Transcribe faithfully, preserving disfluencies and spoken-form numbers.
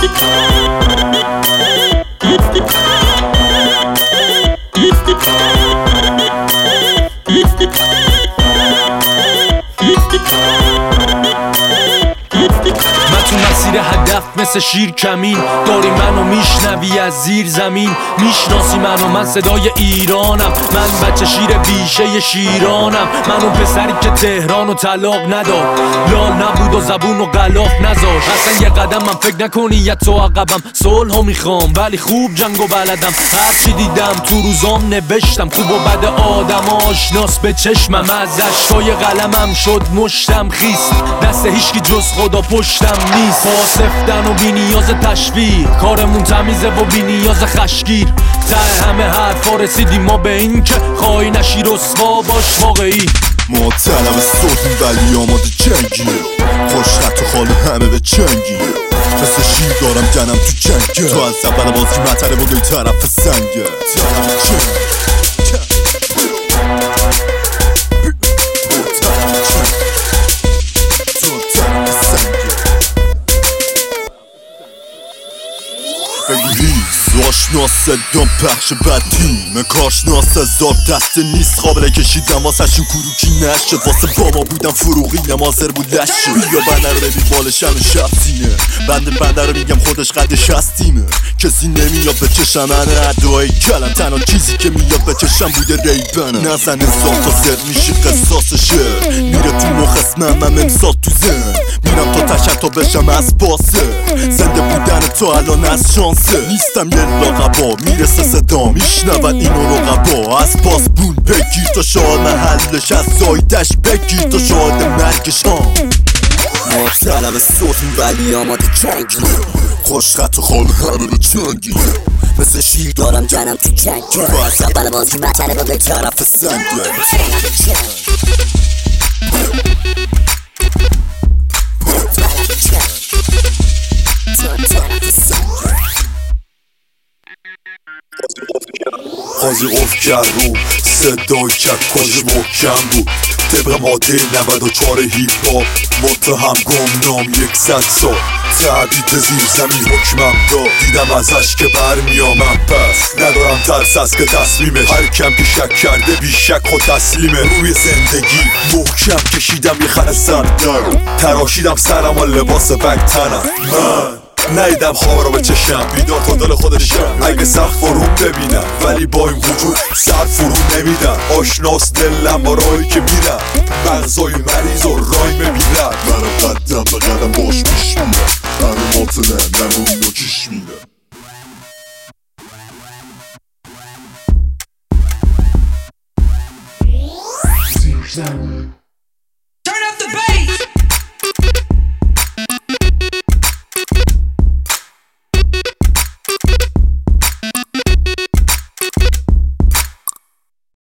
تو مسیر هدف مثل شیر کمین داری منو میشنوی از زیر زمین، میشناسی منو، من صدای ایرانم، من بچه شیر بیشه شیرانم، من اون پسری که تهران و طلاق نداد، لال نبود و زبون و غلاف نذاش، اصلا یه قدم من فکر نکنی یه تو عقبم، صلحو میخوام ولی خوب جنگو بلدم، هرچی دیدم تو روزام نوشتم، خوب و بد آدم آشناس به چشمم، از اشکای قلمم شد مشتم خیست، دست هیچکی جز خدا پشتم نیست، پاسفتن و بی نیاز تشویق، کارمون تمیزه و بی نیاز خشگیر، ته همه حرفا رسیدیم ما به این که خواهی نشی رسوا باش واقعی. ما طلب صوتیم ولی آماده جنگیم، خوش خط و خال همه به چنگیم، مثل شیر دارم جنم تو جنگه، تو از اول بازی مطره بودی طرف سنگه، طرف جنگ آشناس صدام پخش بدیم کارشناس هزار دسته نیست قابل کشیدم واسه شون کروکی نشد، واسه بابا بودم فروغی نمازر بود لشه، بیا بنده رو ببین بالشن و شفتینه، بنده بنده رو میگم خودش قدش هستیمه، کسی نمیاد به چشم من ادعای کلم، تنها چیزی که میاد به چشم بوده ریبنم، نزن ازاد تا زر میشه قصاصشه، میره تو مخ اسمم من امسال تو زن، میرم تا تشت تا بشم از باسه، زنده بودن تو الان از شانسه، نیستم یه لاغبا میرسه صدا میشنود اینو رقبا، از پاس بون بگیر تا شاد محلش، از زایدش بگیر تا شاد مرگش ها، ما طلب صوتیم ولی آماده جنگیم، خوش خط و خال همه به چنگیم، مثل شیر دارم جنم تو جنگه، تو از اول بازی مطره با به طرف سنگه، قاضی قفل کرد رو صدای کرد کاش محکم بود، طبق ماده نود و چهار هیپ هاپ متهم گمنام یکصد سال، تعبید زیر زمین حکمم داد، دیدم ازش که برمیامم، پس ندارم ترس از که تصمیمش، هر کم که شک کرده بیشک خود تسلیمه، روی زندگی محکم کشیدم یه خط سردر، تراشیدم سرم و لباس بگتنم، من نیدم خواب رو به چشم، بیدار تا دل خودشم، اگه سخت فرون ببینم ولی با این وجود سر فرون نمیدم، آشناس دلم با راهی که میرم، مغزای مریض و رای میبینم، منو قدم به قدم باش پیش میرم، همه ماطنه نمون و چیش میرم.